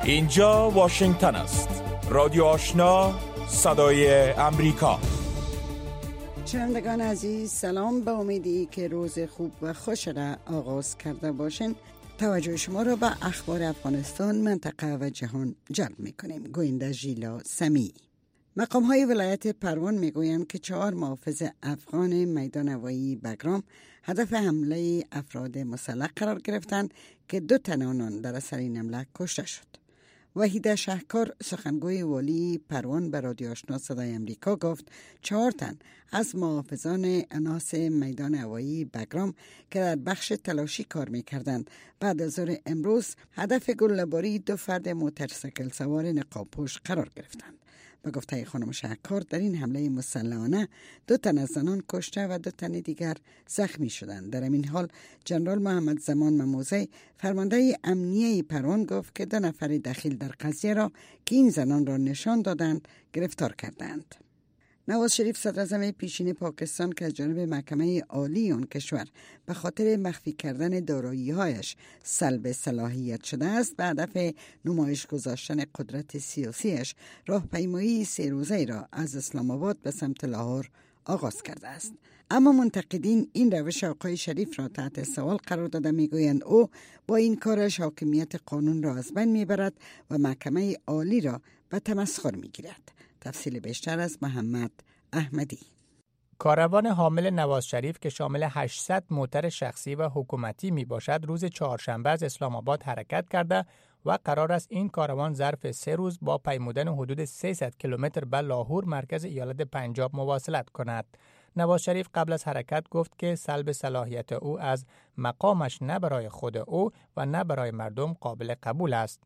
اینجا واشنگتن است. رادیو آشنا، صدای امریکا. شنوندگان عزیز، سلام. به امیدی که روز خوب و خوش را آغاز کرده باشین، توجه شما را به اخبار افغانستان، منطقه و جهان جلب می‌کنیم. گوینده ژیلا سمیعی. مقام‌های ولایت پروان می‌گویند که 4 محافظ افغان میدان هوایی بگرام هدف حمله افراد مسلح قرار گرفتند که 2 تن آنان در اثر این حمله کشته شد. وحید شهکار، سخنگوی والی پروان، به رادیو آشنا صدای امریکا گفت 4 تن از محافظان اناس میدان هوایی بگرام که در بخش تلاشی کار می‌کردند بعد از ظهر امروز هدف گله‌باری 2 فرد موتورسیکل سوار نقاب‌پوش قرار گرفتند. به گفته خانم شهکار، در این حمله مسلحانه 2 تن از زنان کشته و 2 تن دیگر زخمی شدند. در این حال جنرال محمد زمان مموزی، فرمانده امنیه پروان، گفت که 2 نفر دخیل در قضیه را که این زنان را نشان دادند گرفتار کردند. نواز شریف، صدراعظم پیشین پاکستان که از جانب محکمه عالی آن کشور به خاطر مخفی کردن دارایی‌هایش سلب صلاحیت شده است، به هدف نمایش گذاشتن قدرت سیاسیش راهپیمایی 3 روزه را از اسلام آباد به سمت لاهور آغاز کرده است. اما منتقدین این روش آقای شریف را تحت سوال قرار داده، میگویند او با این کارش حاکمیت قانون را از بین میبرد و محکمه عالی را به تمسخر میگیرد. تفصیل بیشتر از محمد احمدی. کاروان حامل نواز شریف که شامل 800 موتر شخصی و حکومتی می باشد روز چهارشنبه از اسلام آباد حرکت کرده و قرار است این کاروان ظرف 3 روز با پیمودن حدود 300 کیلومتر به لاهور، مرکز ایالت پنجاب، مواصلت کند. نواز شریف قبل از حرکت گفت که سلب صلاحیت او از مقامش نه برای خود او و نه برای مردم قابل قبول است.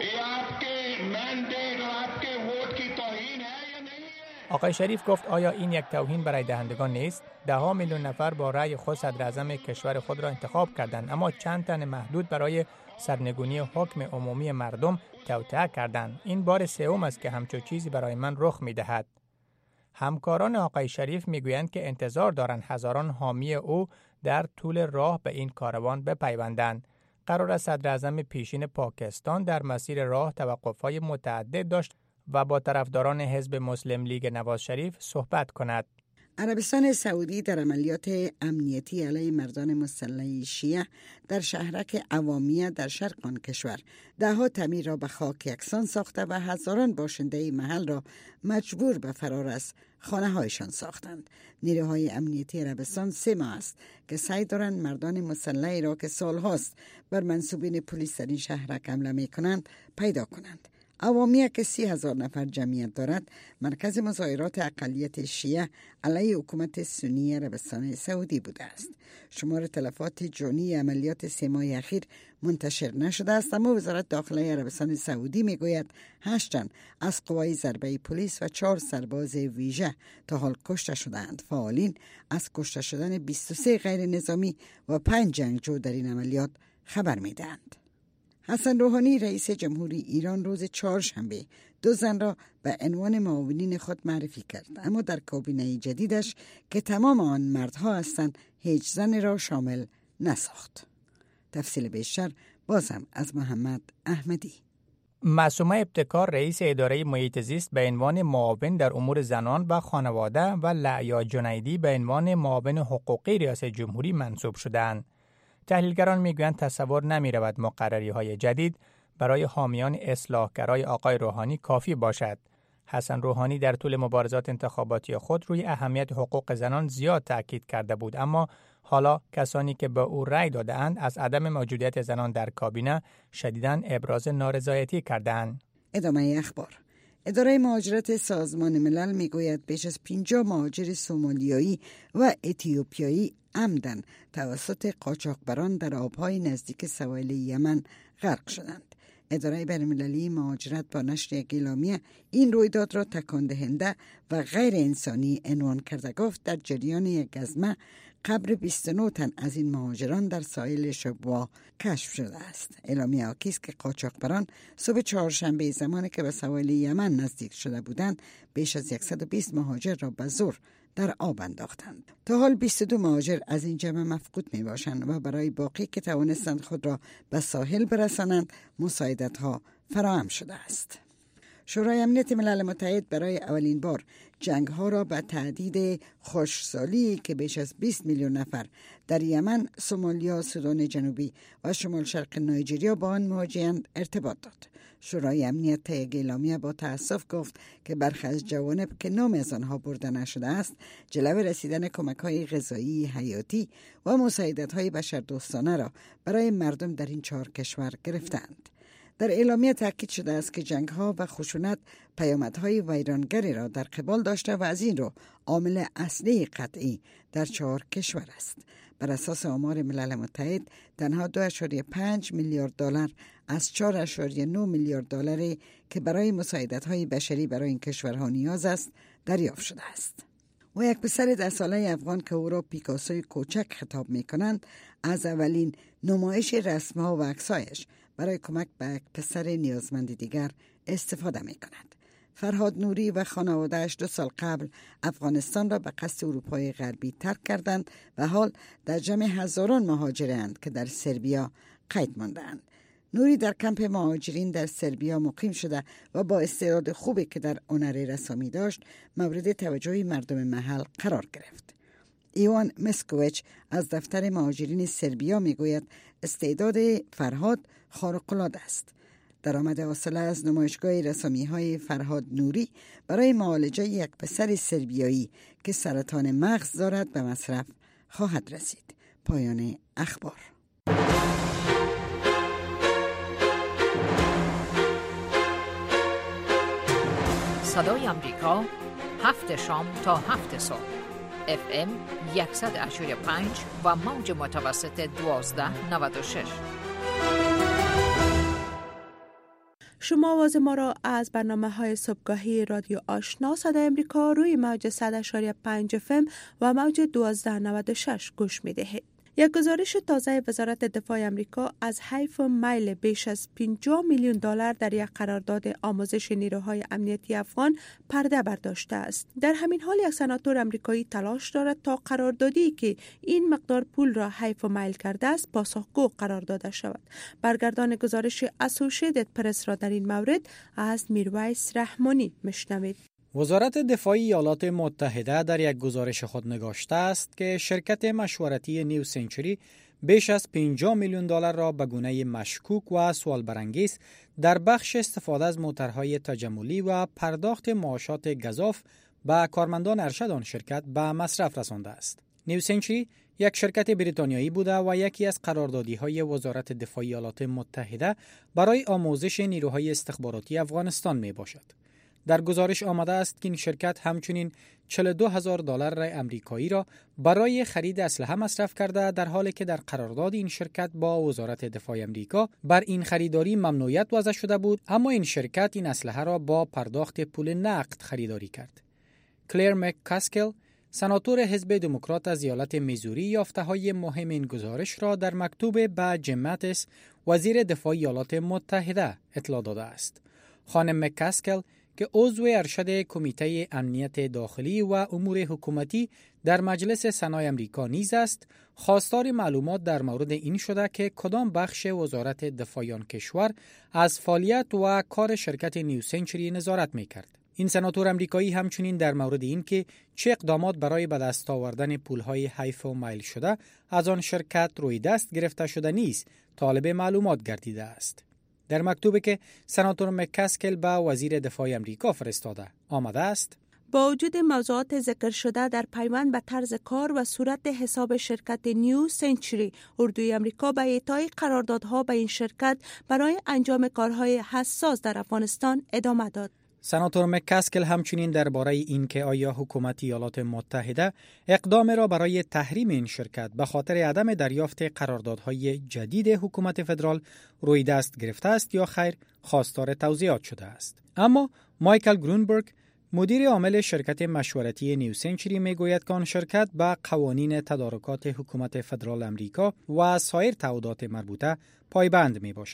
آقای شریف گفت آیا این یک توهین برای دهندگان نیست؟ 10 میلیون نفر با رأی خود صدراعظم کشور خود را انتخاب کردند، اما چند تن محدود برای سرنگونی حکم عمومی مردم توطئه کردند. این بار 3م است که همچون چیزی برای من رخ می‌دهد. همکاران آقای شریف میگویند که انتظار دارند هزاران حامی او در طول راه به این کاروان بپیوندند. قرار است صدراعظم پیشین پاکستان در مسیر راه توقف‌های متعدد داشت و با طرفداران حزب مسلم لیگ نواز شریف صحبت کند. عربستان سعودی در عملیات امنیتی علیه مردان مسلح شیعه در شهرک عوامیه در شرق آن کشور 10 تعمیر را به خاک یکسان ساخته و هزاران باشنده محل را مجبور به فرار از خانه هایشان ساختند. نیروهای امنیتی عربستان 3 ماه است که سعی دارند مردان مسلحی را که سالهاست بر منسوبین پلیس در این شهرک حمله می‌کنند پیدا کنند. عوامیه که 30,000 نفر جمعیت دارد، مرکز مظاهرات اقلیت شیعه علیه حکومت سنی عربستان سعودی بوده است. شمار تلفات جانی عملیات 3 ماه اخیر منتشر نشده است، اما وزارت داخله عربستان سعودی میگوید 8 تن از قوای ضربه پلیس و 4 سرباز ویژه تا حال کشته شدند. فعالین از کشته شدن 23 غیر نظامی و 5 جنگجو در این عملیات خبر میدهند. حسن روحانی، رئیس جمهوری ایران، روز چهارشنبه 2 زن را به عنوان معاونین خود معرفی کرد، اما در کابینه جدیدش که تمام آن مردها هستند هیچ زن را شامل نساخت. تفصیل بیشتر بازم از محمد احمدی. معصومه ابتکار، رئیس اداره محیط زیست، به عنوان معاون در امور زنان و خانواده و لعیا جنیدی به عنوان معاون حقوقی ریاست جمهوری منصوب شدند. تحلیلگران میگویند تصور نمی‌رود مقرری‌های جدید برای حامیان اصلاحگرای آقای روحانی کافی باشد. حسن روحانی در طول مبارزات انتخاباتی خود روی اهمیت حقوق زنان زیاد تاکید کرده بود، اما حالا کسانی که به او رأی داده‌اند از عدم موجودیت زنان در کابینه شدیداً ابراز نارضایتی کردند. ادامه اخبار. اداره مهاجرت سازمان ملل میگوید بیش از 50 مهاجر سومالیایی و اتیوپیایی عمدن توسط قاچاقبران در آبهای نزدیک سواحل یمن غرق شدند. اداره بین‌المللی مهاجرت با نشر یک اعلامیه این رویداد را تکان دهنده و غیر انسانی عنوان کرده، گفت در جریان یک گزمه قبر 29 تن از این مهاجران در ساحل شبوا کشف شده است. اعلامیه حاکی است که قاچاقبران صبح چهارشنبه زمانی که به سواحل یمن نزدیک شده بودند بیش از 120 مهاجر را به زور در آب انداختند. تا حال 22 مهاجر از این جمع مفقود می باشند و برای باقی که توانستند خود را به ساحل برسانند مساعدت ها فراهم شده است. شورای امنیت ملل متحد برای اولین بار جنگ ها را به تهدید خشکسالی که بیش از 20 میلیون نفر در یمن، سومالیا، سودان جنوبی و شمال شرق نایجریا با آن مواجه‌اند ارتباط داد. شورای امنیت طی اعلامیه با تأسف گفت که برخی از جوانب که نام از آنها برده نشده است، جلو رسیدن کمک‌های غذایی، حیاتی و مساعدت‌های بشردوستانه را برای مردم در این 4 کشور گرفتند. در اعلامیه تاکید شده است که جنگ‌ها و خشونت پیامدهای ویرانگری را در قبال داشته و از این رو عامل اصلی قطعی در 4 کشور است. بر اساس آمار ملل متحد تنها 2.5 میلیارد دلار از 4.9 میلیارد دلاری که برای مساعدت‌های بشری برای این کشورها نیاز است دریافت شده است. و یک پسر 10 ساله افغان که او را پیکاسوی کوچک خطاب می‌کنند، از اولین نمایش رسم‌ها و عکسایش برای کمک به یک پسر نیازمند دیگر استفاده می‌کند. فرهاد نوری و خانواده‌اش 2 سال قبل افغانستان را به قصد اروپای غربی ترک کردند و حال در جمع هزاران مهاجرند که در سربیا قید مانده‌اند. نوری در کمپ مهاجرین در سربیا مقیم شده و با استعداد خوبی که در هنر رسامی داشت مورد توجه مردم محل قرار گرفت. ایوان مسکوویچ از دفتر مهاجرین سربیا میگوید استعداد فرهاد خارق‌العاده است. درآمد حاصل از نمایشگاه رسامی‌های فرهاد نوری برای معالجه یک پسر سربیایی که سرطان مغز دارد به مصرف خواهد رسید. پایان اخبار. صدای آمریکا 7 شام تا 7 صبح FM 100.5 و موج متوسط 1296. شما آواز ما را از برنامه‌های صبحگاهی رادیو آشنا صدای آمریکا روی موج 100.5 FM و موج 1296 گوش می‌دهید. یک گزارش تازه وزارت دفاع آمریکا از حیف میل بیش از 50 میلیون دلار در یک قرارداد آموزش نیروهای امنیتی افغان پرده برداشته است. در همین حال یک سناتور آمریکایی تلاش دارد تا قراردادی که این مقدار پول را حیف میل کرده است پاسخگو قرار داده شود. برگردان گزارش اسوسییتد پرس را در این مورد از میرویس رحمانی میشنوید. وزارت دفاع ایالات متحده در یک گزارش خود نگاشته است که شرکت مشورتی نیو سنچوری بیش از 50 میلیون دلار را به گونه مشکوک و سوال برانگیز در بخش استفاده از موترهای تجملی و پرداخت معاشات گزاف به کارمندان ارشد آن شرکت به مصرف رسانده است. نیو سنچوری یک شرکت بریتانیایی بوده و یکی از قراردادی‌های وزارت دفاع ایالات متحده برای آموزش نیروهای استخباراتی افغانستان می باشد. در گزارش آمده است که این شرکت همچنین 42,000 دلار امریکایی را برای خرید اسلحه مصرف کرده، در حالی که در قرارداد این شرکت با وزارت دفاع امریکا بر این خریداری ممنوعیت وضع شده بود، اما این شرکت این اسلحه را با پرداخت پول نقد خریداری کرد. کلیر مککاسکل، سناتور حزب دموکرات از ایالت میزوری، یافته‌های مهم این گزارش را در مکتوب به جیم ماتیس، وزیر دفاع ایالات متحده، اطلاع داده است. خانم مککاسکل که عضو ارشد کمیته امنیت داخلی و امور حکومتی در مجلس سنای امریکا نیز است، خواستار معلومات در مورد این شده که کدام بخش وزارت دفاع آن کشور از فعالیت و کار شرکت نیو سنچوری نظارت می‌کرد. این سناتور امریکایی همچنین در مورد این که چه اقدامات برای به دست آوردن پول‌های حیف و میل شده از آن شرکت روی دست گرفته شده نیست، طالب معلومات گردیده است. در مکتوبی که سناتور مککاسکل به وزیر دفاع امریکا فرستاده آمده است: با وجود موضوعات ذکر شده در پیوند به طرز کار و صورت حساب شرکت نیو سنچوری، اردوی امریکا به اعطای قراردادها به این شرکت برای انجام کارهای حساس در افغانستان ادامه داد. سناتور مککاسکل همچنین درباره اینکه آیا حکومت ایالات متحده اقدام را برای تحریم این شرکت به خاطر عدم دریافت قراردادهای جدید حکومت فدرال روی دست گرفته است یا خیر، خواستار توضیحات شده است. اما مایکل گرونبرگ، مدیر عامل شرکت مشورتی نیو سنچوری، میگوید که آن شرکت به قوانین تدارکات حکومت فدرال امریکا و سایر تعهدات مربوطه پایبند می باشد.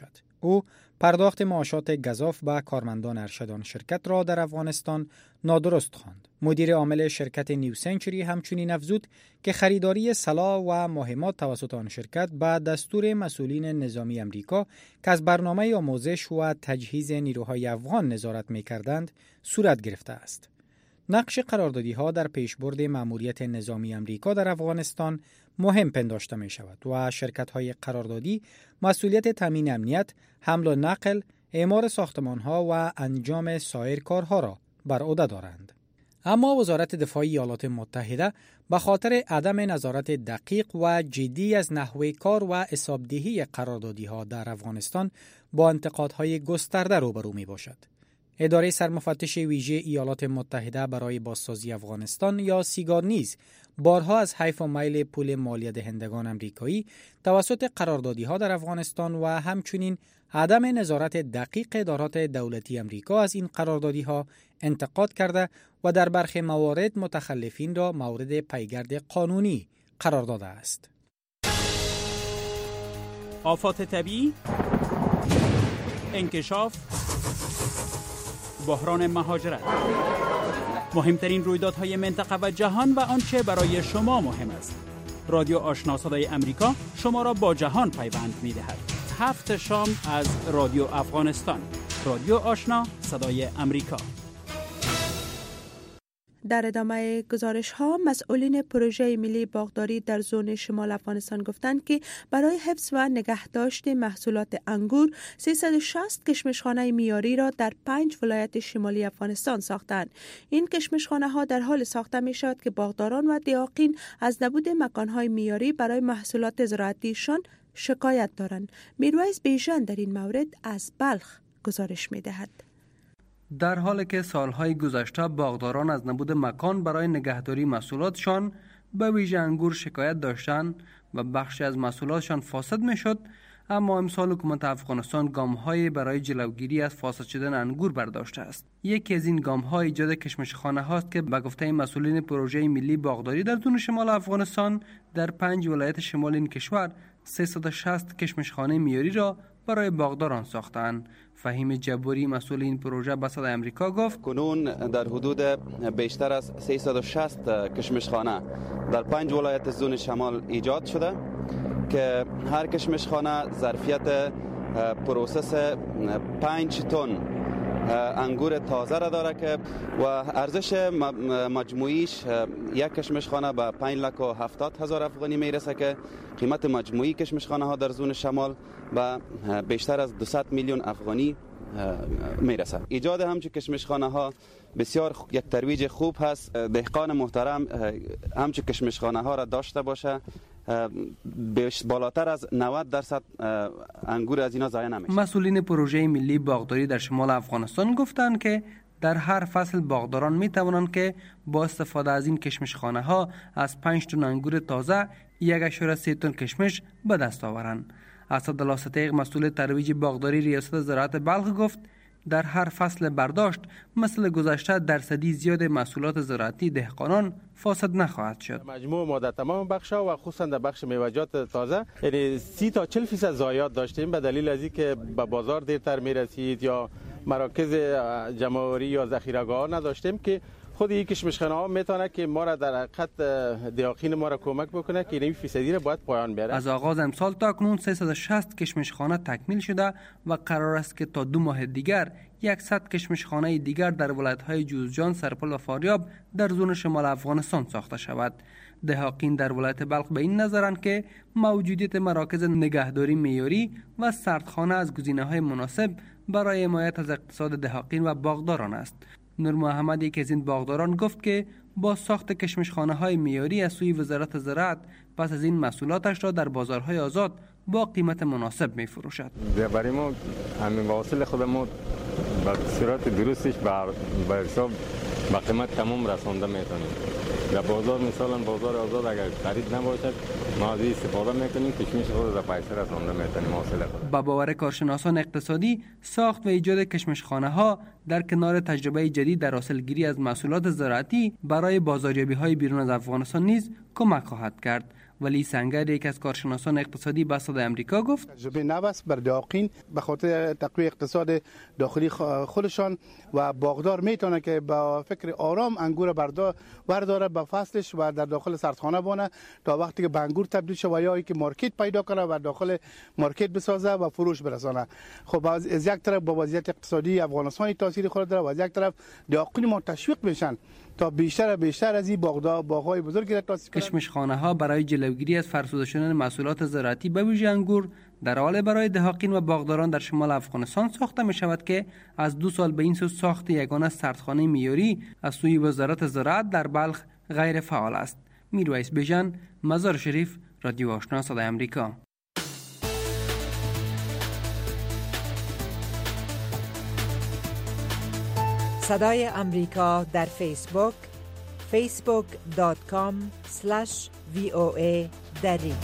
او پرداخت معاشات گزاف به کارمندان ارشدان شرکت را در افغانستان نادرست خواند. مدیر عامل شرکت نیو سنچری همچنین افزود که خریداری سلاح و مهمات توسط آن شرکت به دستور مسئولین نظامی امریکا که از برنامه آموزش و تجهیز نیروهای افغان نظارت می‌کردند صورت گرفته است. نقش قراردادی‌ها در پیشبرد مأموریت نظامی امریکا در افغانستان مهم پنداشته می شود و شرکت‌های قراردادی مسئولیت تامین امنیت، حمل و نقل، اعمار ساختمان‌ها و انجام سایر کارها را بر عهده دارند. اما وزارت دفاع ایالات متحده به خاطر عدم نظارت دقیق و جدی از نحوه کار و حسابدهی قراردادی‌ها در افغانستان با انتقادهای گسترده روبرو می‌باشد. اداره سرمفتش ویژه ایالات متحده برای بازسازی افغانستان یا سیگار نیز بارها از حیف و میل پول مالیه دهندگان امریکایی توسط قراردادی‌ها در افغانستان و همچنین عدم نظارت دقیق ادارات دولتی امریکا از این قراردادی‌ها انتقاد کرده و در برخی موارد متخلفین را مورد پیگرد قانونی قرار داده است. آفات طبیعی، انکشاف، بحران مهاجرت، مهمترین رویدادهای منطقه و جهان و آنچه برای شما مهم است. رادیو آشنا صدای امریکا شما را با جهان پیوند می‌دهد. 7 شام از رادیو افغانستان. رادیو آشنا صدای امریکا. در ادامه گزارش ها مسئولین پروژه ملی باغداری در زون شمال افغانستان گفتند که برای حفظ و نگهداشت محصولات انگور 360 کشمشخانه معیاری را در 5 ولایت شمالی افغانستان ساختند. این کشمشخانه ها در حال ساخته می شود که باغداران و دیاقین از نبود مکان های معیاری برای محصولات زراعتیشان شکایت دارند. میرویس بیژن در این مورد از بلخ گزارش می دهد. در حالی که سالهای گذشته باغداران از نبود مکان برای نگهداری محصولاتشان به ویژه انگور شکایت داشتند و بخشی از محصولاتشان فاسد میشد، اما امسال حکومت افغانستان گام‌های برای جلوگیری از فاسد شدن انگور برداشته است. یکی از این گام‌ها ایجاد کشمشخانه هاست که به گفته مسئولین پروژه ملی باغداری در زون شمال افغانستان در 5 ولایت شمال این کشور 360 کشمشخانه معیاری را برای باغداران ساختند. فهیم جبوری مسئول این پروژه به صدای امریکا گفت کنون در حدود بیشتر از 360 کشمشخانه در 5 ولایت زون شمال ایجاد شده که هر کشمشخانه ظرفیت پروسس 5 تن انگور تازه را داره که و ارزش مجموعیش یک کشمشخانه به 5,70,000 افغانی میرسه که قیمت مجموعی کشمشخانه ها در زون شمال به بیشتر از 200 میلیون افغانی میرسه. ایجاد همچون کشمشخانه ها بسیار یک ترویج خوب هست. دهقان محترم همچون کشمشخانه ها را داشته باشه، بالاتر از 90% انگور از اینا ضایع نمیشه. مسئولین پروژه ملی باغداری در شمال افغانستان گفتند که در هر فصل باغداران می توانند که با استفاده از این کشمشخانه ها از 5 تن انگور تازه 1.3 تن کشمش به دست آورند. اسدالله صدیق مسئول ترویج باغداری ریاست زراعت بلخ گفت در هر فصل برداشت مثل گذشته درصدی زیاد محصولات زراعتی دهقانان فاسد نخواهد شد. مجموع ما در تمام بخش‌ها و خصوصا در بخش میوه‌جات تازه یعنی 30 تا 40% ضایعات داشتیم به دلیل از اینکه به بازار دیرتر میرسید یا مراکز جمع‌آوری یا ذخیره‌گاه‌ها نداشتیم که خود این کشمشخانه ها میتونه که ما را در حقیقت دیاقین ما را کمک بکنه که این فیصدی را باید پایان بیاره. از آغاز امسال تا اکنون 360 کشمشخانه تکمیل شده و قرار است که تا 2 ماه دیگر 100 کشمشخانه دیگر در ولایت‌های جوزجان، سرپل و فاریاب در زون شمال افغانستان ساخته شود. دهقان در ولایت بلخ به این نظرند که موجودیت مراکز نگهداری معیاری و سردخانه از گزینه‌های مناسب برای حمایت از اقتصاد دهقان و باغداران است. نور محمد یک از این باغداران گفت که با ساخت کشمشخانه‌های معیاری از سوی وزارت زراعت پس از این محصولاتش را در بازارهای آزاد با قیمت مناسب می‌فروشد. برای ما همین واصل خودمون به صورت درستش به حساب با قیمت تمام رسانده میتونیم. در بازار مثلا بازار آزاد اگر خرید نباشد ما از استفاده میکنیم، کشمش خود را پیسه رسانده میتونیم حاصل خود. با باور کارشناسان اقتصادی ساخت و ایجاد کشمشخانه ها در کنار تجربه جدید در حاصلگیری از محصولات زراعتی برای بازاریابی های بیرون از افغانستان نیز کمک خواهد کرد. ولی سنگر یک از کارشناسان اقتصادی به صدای امریکا گفت تجربه نو است بر دهقین به خاطر تقویت اقتصاد داخلی خودشان و باغدار میتونه که با فکر آرام انگور برداره به فصلش و در داخل سردخانه بونه تا وقتی که به انگور تبدیل شه و یا اینکه مارکت پیدا کنه و داخل مارکت بسازه و فروش برسانه. خب از یک طرف با وضعیت اقتصادی افغانستان تاثیر خود داره و از یک طرف دهقین ما تشویق بشن تا بیشتر از این باغ‌های بزرگی را تاسیس کنند. کشمشخانه‌ها برای جلوگیری از فرسوده شدن محصولات زراعتی به ویژه انگور در حال برای دهقین و باغداران در شمال افغانستان ساخته می شود که از 2 سال به این سو ساخت یگانه سردخانه معیاری از سوی وزارت زراعت در بلخ غیر فعال است. میرویس بیژن، مزار شریف، رادیو آشنا صدای امریکا. صدای امریکا در فیسبوک facebook.com/VOA دری.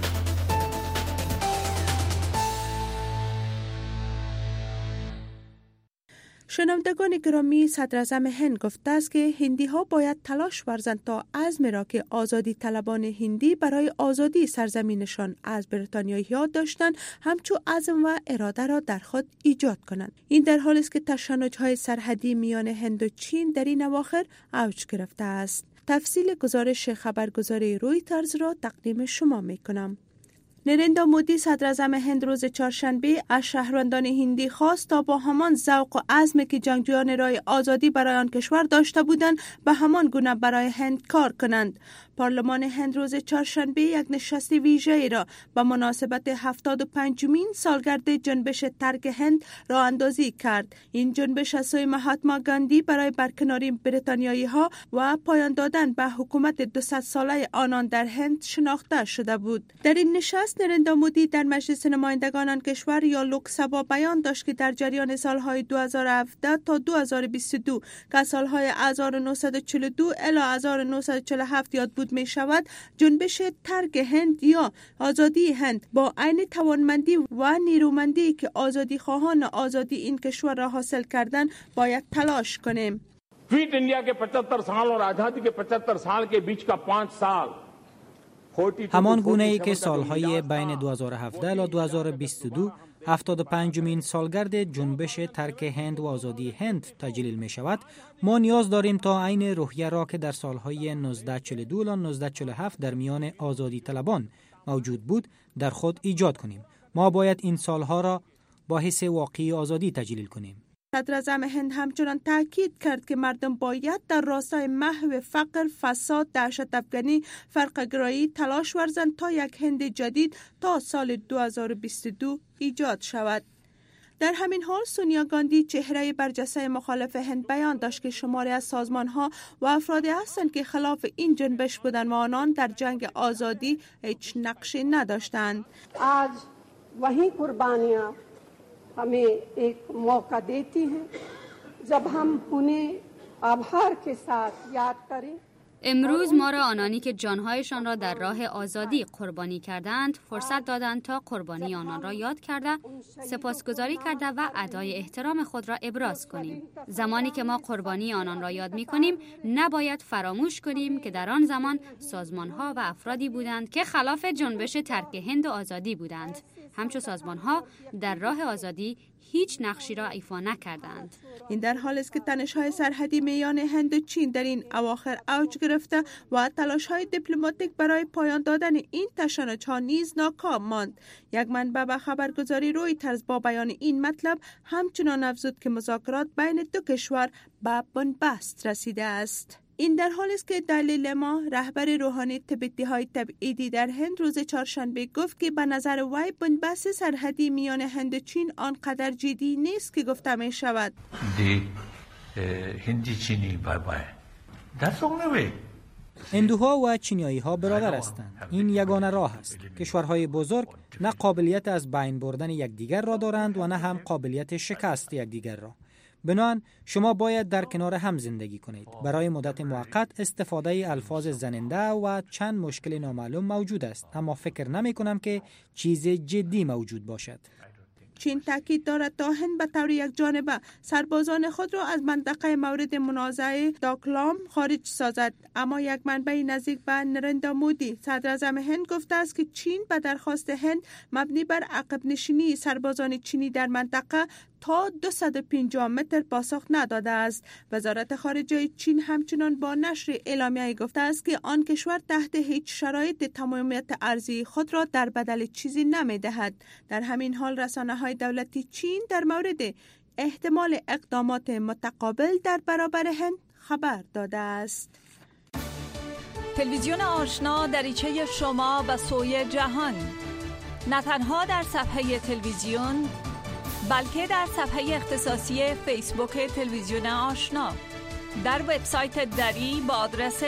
شنوندگان گرامی، صدراعظم هند گفته است که هندی ها باید تلاش ورزند تا عزم را که آزادی طلبان هندی برای آزادی سرزمینشان از بریتانیایی ها داشتند همچو عزم و اراده را در خود ایجاد کنند. این در حالی است که تشنج های سرحدی میان هند و چین در این اواخر اوج گرفته است. تفصیل گزارش خبرگزاری رویترز را تقدیم شما می کنم. نریندرا مودی صدراعظم هند روز چهارشنبه از شهروندان هندی خواست تا با همان ذوق و عزمی که جنگجویان راه آزادی برای آن کشور داشته بودند به همان گونه برای هند کار کنند. پارلمان هند روز چهارشنبه یک نشست ویژه‌ای را به مناسبت 75مین سالگرد جنبش ترک هند راه اندازی کرد. این جنبش از سوی مهاتما گاندی برای برکناری بریتانیایی ها و پایان دادن به حکومت 200 ساله آنان در هند شناخته شده بود. در این نشست نریندرا مودی در مجلس نمایندگان آن کشور یا لوکسبا بیان داشت که در جریان سالهای 2017 تا 2022 که سالهای 1942 الی 1947 یاد بود می شود، جنبش ترک هند یا آزادی هند با عین توانمندی و نیرومندی که آزادی خواهان آزادی این کشور را حاصل کردن باید تلاش کنیم. فیٹ انڈیا کے 75 سال اور آزادی کے 75 سال کے بیچ کا 5 سال همان گونه ای که سالهای بین 2017 تا 2022 75مین سالگرد جنبش ترک هند و آزادی هند تجلیل می شود، ما نیاز داریم تا عین روحیه را که در سالهای 1942 تا 1947 در میان آزادی طلبان موجود بود در خود ایجاد کنیم. ما باید این سالها را با حس واقعی آزادی تجلیل کنیم. صدراعظم هند همچنان تاکید کرد که مردم باید در راستای محو فقر، فساد، دهشت افکنی، فرقه‌گرایی تلاش ورزند تا یک هند جدید تا سال 2022 ایجاد شود. در همین حال سونیا گاندی چهره برجسته مخالف هند بیان داشت که شماری از سازمان‌ها و افرادی هستند که خلاف این جنبش بودند و آنان در جنگ آزادی هیچ نقشی نداشتند. आज वही कुर्बानियां हमें एक मौका देती हैं जब हम उन्हें आभार के साथ याद करें. امروز ما را آنانی که جانهایشان را در راه آزادی قربانی کردند فرصت دادند تا قربانی آنان را یاد کرده، سپاسگزاری کرده و ادای احترام خود را ابراز کنیم. زمانی که ما قربانی آنان را یاد می کنیم نباید فراموش کنیم که در آن زمان سازمانها و افرادی بودند که خلاف جنبش ترک هند و آزادی بودند. همچون سازمانها در راه آزادی هیچ نقشی را ایفا نکردند. این در حالی است که تنش‌های سرحدی میان هند و چین در این اواخر اوج گرفته و تلاش‌های دیپلماتیک برای پایان دادن این تشنج‌ها نیز ناکام ماند. یک منبع به خبرگزاری رویترز با بیان این مطلب همچنان افزود که مذاکرات بین دو کشور به بنبست رسیده است. این در حالی است که دالی لاما رهبر روحانی تبعیدی‌های تبعیدی در هند روز چهارشنبه گفت که به نظر وی بنبست سرحدی میان هند و چین آنقدر جدی نیست که گفته می شود. هندوها و چینیایی‌ها برادر هستند. این یگانه راه است. کشورهای بزرگ نه قابلیت از بین بردن یکدیگر را دارند و نه هم قابلیت شکست یکدیگر را. بنابراین شما باید در کنار هم زندگی کنید. برای مدت موقت استفاده الفاظ زننده و چند مشکل نامعلوم موجود است، اما فکر نمی کنم که چیز جدی موجود باشد. چین تاکید دارد تا هند به طور یکجانبه سربازان خود را از منطقه مورد منازعه داکلام خارج سازد. اما یک منبع نزدیک به نریندرا مودی صدر اعظم هند گفته است که چین به درخواست هند مبنی بر عقب نشینی سربازان چینی در منطقه تا 250 متر پاسخ نداده است. وزارت خارجه چین همچنان با نشر اعلامیه گفته است که آن کشور تحت هیچ شرایط تمامیت ارضی خود را در بدل چیزی نمی دهد. در همین حال رسانه‌های دولتی چین در مورد احتمال اقدامات متقابل در برابر هند خبر داده است. تلویزیون آشنا دریچه شما به سوی جهان، نه تنها در صفحه تلویزیون بلکه در صفحه اختصاصی فیسبوک تلویزیون آشنا، در وبسایت دری با آدرس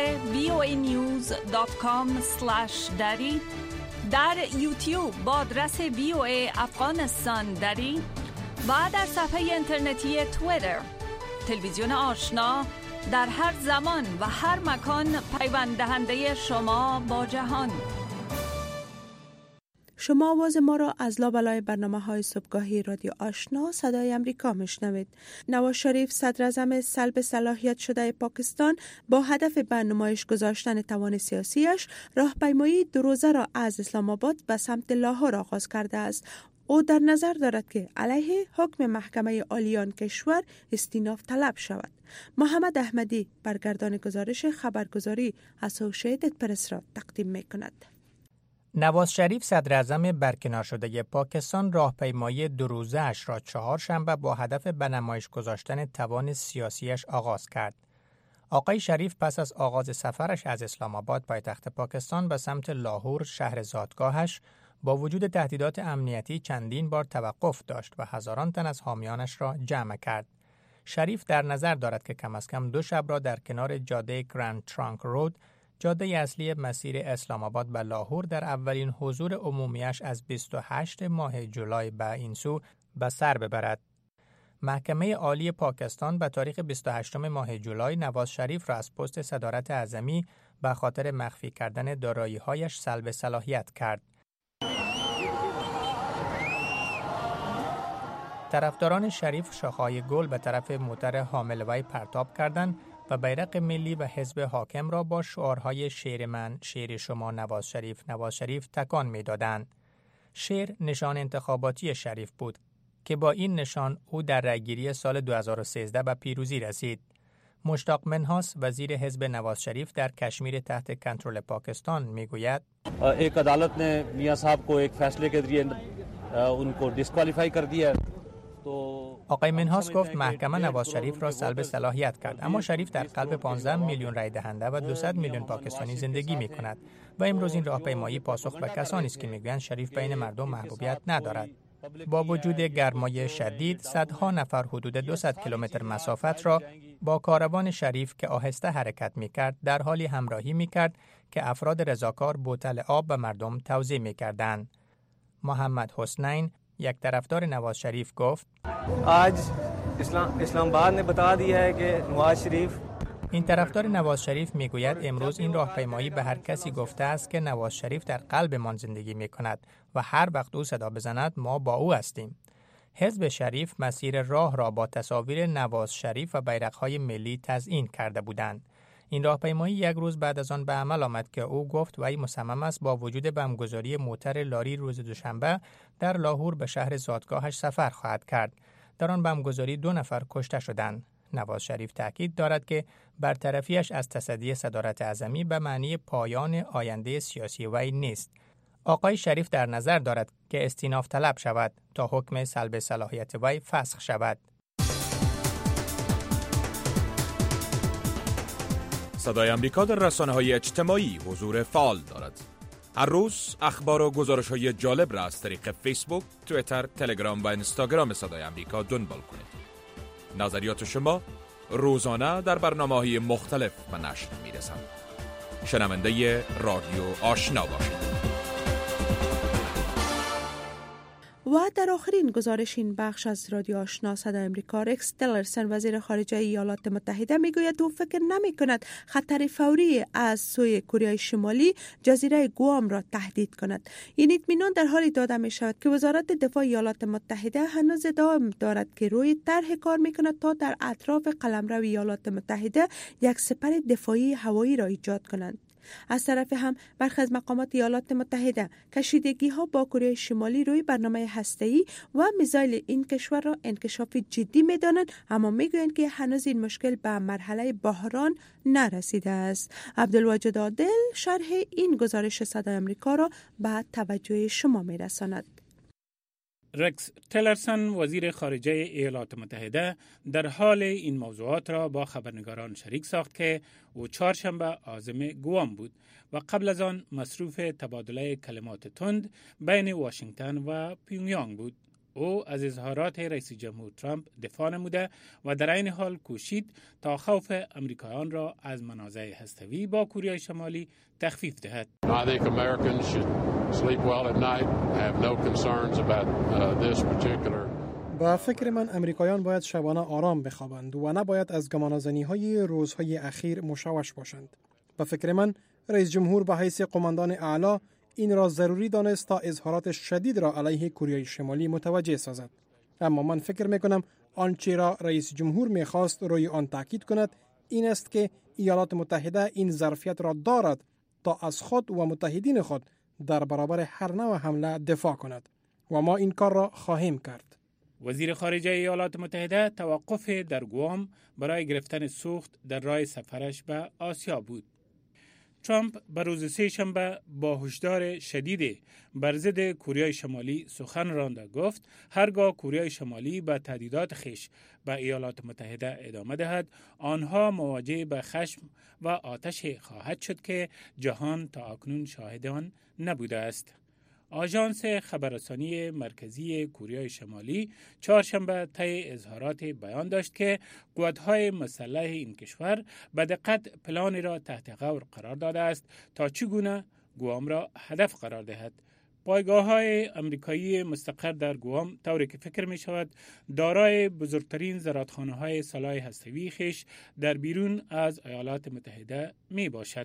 voanews.com/dari، در یوتیوب با آدرس VOA افغانستان دری و در صفحه اینترنتی توییتر. تلویزیون آشنا در هر زمان و هر مکان پیوند دهنده شما با جهان. شما آواز ما را از لابلای برنامه‌های صبحگاهی رادیو آشنا صدای امریکا میشنوید. نواز شریف صدر اعظم سلب صلاحیت شده پاکستان با هدف به نمایش گذاشتن توان سیاسیش راهپیمایی 2 روزه را از اسلام آباد به سمت لاهور آغاز کرده است. او در نظر دارد که علیه حکم محکمه عالیان کشور استیناف طلب شود. محمد احمدی برگردان گزارش خبرگزاری اسوسییتد پرس را تقدیم می‌کند. نواز شریف صدر اعظم برکنار شده پاکستان راهپیمایی 2 روزه اش را 4 شنبه با هدف به نمایش گذاشتن توان سیاسیش آغاز کرد. آقای شریف پس از آغاز سفرش از اسلام آباد پایتخت پاکستان به سمت لاهور شهر زادگاهش با وجود تهدیدات امنیتی چندین بار توقف داشت و هزاران تن از حامیانش را جمع کرد. شریف در نظر دارد که کم از کم 2 شب را در کنار جاده گرند ترانک رود، جاده اصلی مسیر اسلام آباد به لاهور، در اولین حضور عمومیش از 28 ماه جولای به این سو به سر ببرد. محکمه عالی پاکستان به تاریخ 28 ماه جولای نواز شریف را از پست صدارت اعظمی به خاطر مخفی کردن دارایی‌هایش سلب صلاحیت کرد. طرفداران شریف شاخه‌های گل به طرف موتر حامل وی پرتاب کردند و بیرق ملی و حزب حاکم را با شعارهای شعر من، شعر شما نواز شریف تکان می‌دادند. شعر نشان انتخاباتی شریف بود که با این نشان او در رأیگیری سال 2013 به پیروزی رسید. مشتاق منحاس وزیر حزب نواز شریف در کشمیر تحت کنترل پاکستان میگوید एक अदालत ने मियां साहब को एक फैसले के जरिए उनको डिस्क्वालीफाई कर दिया. آقای منحاس گفت محکمه نواز شریف را سلب صلاحیت کرد، اما شریف در قلب 15 میلیون رای دهنده و 200 میلیون پاکستانی زندگی می کند و امروز این راهپیمایی پاسخ به کسانی است که میگویند شریف بین مردم محبوبیت ندارد. با وجود گرمای شدید، صدها نفر حدود 200 کیلومتر مسافت را با کاروان شریف که آهسته حرکت می‌کرد در حالی همراهی می‌کرد که افراد رضاکار بوتل آب به مردم توزیع می‌کردند. محمد حسنین، یک طرفدار نواز شریف، گفت اسلام آباد نے بتا دیا ہے کہ نواز شریف. این طرفدار نواز شریف میگوید امروز این راهپیمایی به هر کسی گفته است که نواز شریف در قلبمان زندگی میکند و هر وقت او صدا بزند ما با او هستیم. حزب شریف مسیر راه را با تصاویر نواز شریف و بیرق‌های ملی تزیین کرده بودند. این راهپیمایی 1 روز بعد از آن به عمل آمد که او گفت و ای مصمم است با وجود بمبگذاری موتر لاری روز دوشنبه در لاهور به شهر زادگاهش سفر خواهد کرد. در آن بمبگذاری 2 نفر کشته شدند. نواز شریف تاکید دارد که برطرفیش از تصدی صدارت اعظمی به معنی پایان آینده سیاسی وی نیست. آقای شریف در نظر دارد که استیناف طلب شود تا حکم سلب صلاحیت وی فسخ شود. صدای امریکا در رسانه‌های اجتماعی حضور فعال دارد. هر روز اخبار و گزارش‌های جالب را از طریق فیسبوک، توییتر، تلگرام و اینستاگرام صدای امریکا دنبال کنید. نظریات شما روزانه در برنامه‌های مختلف به نشر می‌رسند. شنونده رادیو آشنا باشید. و در آخرین گزارش این بخش از رادیو آشنا صدای آمریکا، رکس تیلرسن وزیر خارجه ایالات متحده میگوید او فکر نمی کند خطر فوری از سوی کره شمالی جزیره گوام را تهدید کند. این اطمینان در حالی داده می شود که وزارت دفاع ایالات متحده هنوز ادعا دارد که روی طرح کار می کند تا در اطراف قلمرو ایالات متحده یک سپر دفاعی هوایی را ایجاد کنند. از طرف هم برخی از مقامات ایالات متحده کشیدگی ها با کره شمالی روی برنامه هسته‌ای و میزایل این کشور را انکشاف جدی می‌دانند، اما میگویند که هنوز این مشکل به مرحله بحران نرسیده است. عبدالواجد عادل شرح این گزارش صدای آمریکا را به توجه شما می‌رساند. رکس تیلرسن وزیر خارجه ایالات متحده در حال این موضوعات را با خبرنگاران شریک ساخت که او چهارشنبه عازم گوام بود و قبل از آن مصروف تبادله کلمات تند بین واشنگتن و پیونگیانگ بود. او از اظهارات رئیس جمهور ترامپ دفاع نموده و در این حال کوشید تا خوف امریکایان را از منازع هسته‌ای با کره شمالی تخفیف دهد. I think Americans should sleep well at night. I have no concerns about this particular. با فکر من امریکایان باید شبانه آرام بخوابند و نباید از گمانه‌زنی‌های روزهای اخیر مشوش باشند. با فکر من رئیس جمهور به حیث قماندان اعلی این را ضروری دانست تا اظهارات شدید را علیه کره شمالی متوجه سازد. اما من فکر می‌کنم آنچه را رئیس جمهور می‌خواست روی آن تاکید کند این است که ایالات متحده این ظرفیت را دارد تا از خود و متحدین خود در برابر هر نوع حمله دفاع کند و ما این کار را خواهیم کرد. وزیر خارجه ایالات متحده توقف در گوام برای گرفتن سوخت در راه سفرش به آسیا بود. ترامپ بر روز سه‌شنبه با هشدار شدید بر ضد کره شمالی سخن راند و گفت هرگاه کره شمالی به تهدیدات خویش به ایالات متحده ادامه دهد آنها مواجه به خشم و آتش خواهد شد که جهان تا اکنون شاهد آن نبوده است. آژانس خبررسانی مرکزی کره شمالی چهارشنبه طی اظهارات بیان داشت که قوت‌های مسلح این کشور به دقت پلانی را تحت غور قرار داده است تا چگونه گوام را هدف قرار دهد. پایگاه‌های آمریکایی مستقر در گوام طوری که فکر می شود دارای بزرگترین زرادخانه‌های سلاح هسته‌ای خویش در بیرون از ایالات متحده می باشد.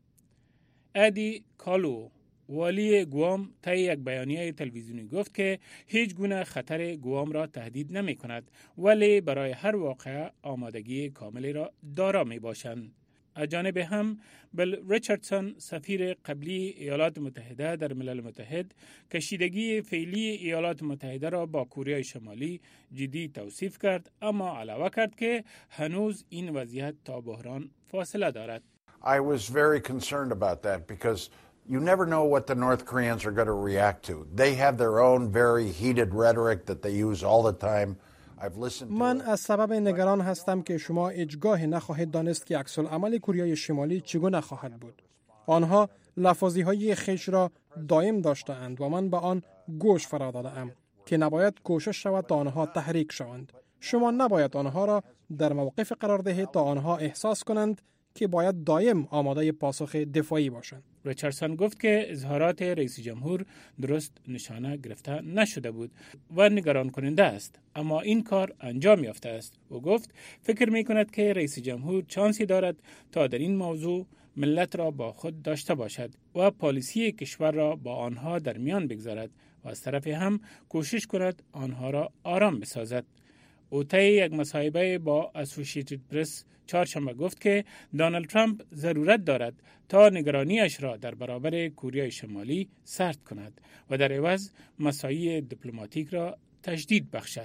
ادی کالو والی گوام طی یک بیانیه تلویزیونی گفت که هیچ گونه خطر گوام را تهدید نمی کند ولی برای هر واقعه آمادگی کاملی را دارا می باشند. از جانب هم بیل ریچاردسون سفیر قبلی ایالات متحده در ملل متحد کشیدگی فعلی ایالات متحده را با کره شمالی جدی توصیف کرد اما علاوه کرد که هنوز این وضعیت تا بحران فاصله دارد. I was very concerned about that because you never know what the North Koreans are going to react to. They have their own very heated rhetoric that they use all the time. من از سبب نگران هستم که شما هیچگاه نخواهید دانست که عکس العمل کره شمالی چگونه خواهد بود. آنها لفاظی‌های خویش را دائم داشته‌اند و من به آن گوش فرا داده‌ام که نباید کوشش شود تا آنها تحریک شوند. شما نباید آنها را در موقف قرار دهید تا آنها احساس کنند که باید دائم آماده پاسخ دفاعی باشند. ریچاردسون گفت که اظهارات رئیس جمهور درست نشانه گرفته نشده بود و نگران کننده است، اما این کار انجام یافته است. او گفت فکر می کند که رئیس جمهور چانسی دارد تا در این موضوع ملت را با خود داشته باشد و پالیسی کشور را با آنها در میان بگذارد و از طرف هم کوشش کند آنها را آرام بسازد. او طی یک مصاحبه با اسوسییتد پرس چهارشنبه گفت که دونالد ترامپ ضرورت دارد تا نگرانیش را در برابر کره شمالی سرد کند و در عوض مساعی دیپلماتیک را تجدید بخشد.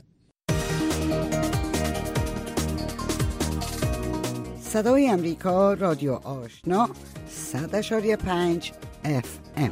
صدای امریکا رادیو آشنا 100.5 FM.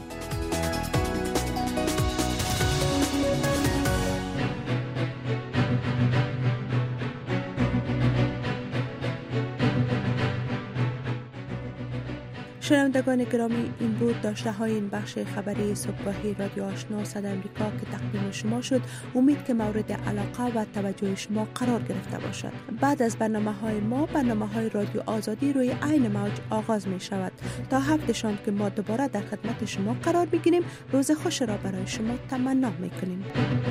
شنوندگان گرامی، این بود داشته های این بخش خبری صبحگاهی رادیو آشنا صدای آمریکا که تقدیم شما شد. امید که مورد علاقه و توجه شما قرار گرفته باشد. بعد از برنامه‌های ما، برنامه‌های رادیو آزادی روی عین موج آغاز می شود. تا هفته شام که ما دوباره در خدمت شما قرار بگیریم، روز خوش را برای شما تمنا می کنیم.